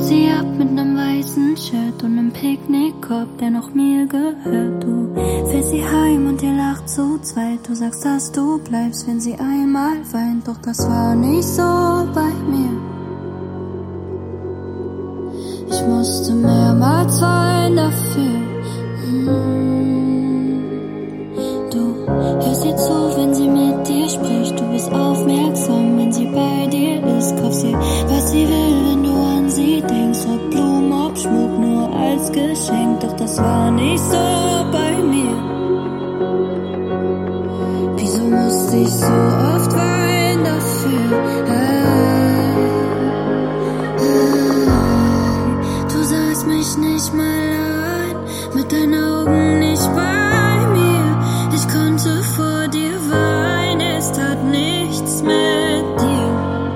sie ab mit nem weißen Shirt und nem Picknickkorb, der noch mir gehört. Du fährst sie heim und ihr lacht zu zweit. Du sagst, dass du bleibst, wenn sie einmal weint. Doch das war nicht so bei mir. Ich musste mehrmals weinen dafür. Du hörst ihr zu, wenn sie mit dir spricht. Du bist aufmerksam, wenn sie bei dir ist. Kaufst ihr, was sie will, wenn du an sie denkst. Ob Blumen, ob Schmuck, nur als Geschenk. Doch das war nicht so bei mir. Wieso musste ich so oft weinen dafür? Du sahst mich nicht mal an, mit deinen Augen nicht bei mir. Ich konnte vor dir weinen, es tat nichts mit dir.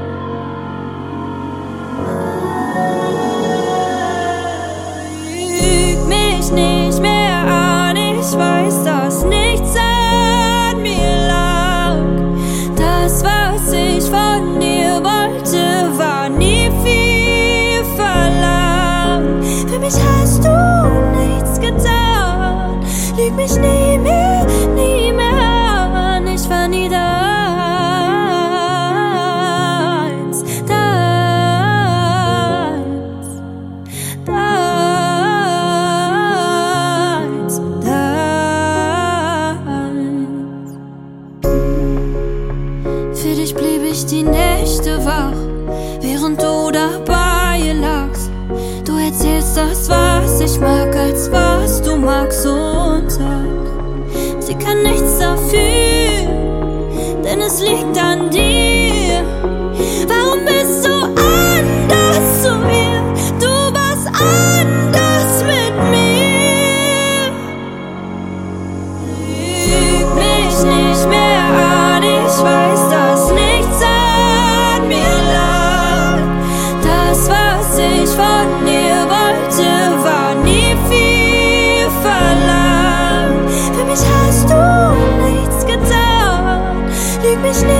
Lüg mich nicht mehr an, ich weiß, dass nichts an mir lag. Das, was ich von dir wollte, war nie viel verlangt. Für mich hast du nichts getan. Lüg mich nie mehr an. Ich war nie deins, deins, deins, deins. Für dich blieb ich die Nächte wach, während du dabei lagst. Du erzählst das, was ich mag, als was du magst und sagst, sie kann nichts dafür, denn es liegt an dir. Warum bist du anders zu ihr? Du warst anders mit mir. Lüg mich nicht mehr an, ich weiß, dass nichts an mir lag. Das, was ich von dir wollte, war nie viel verlangt. Für mich hast du nichts getan. Lüg mich nicht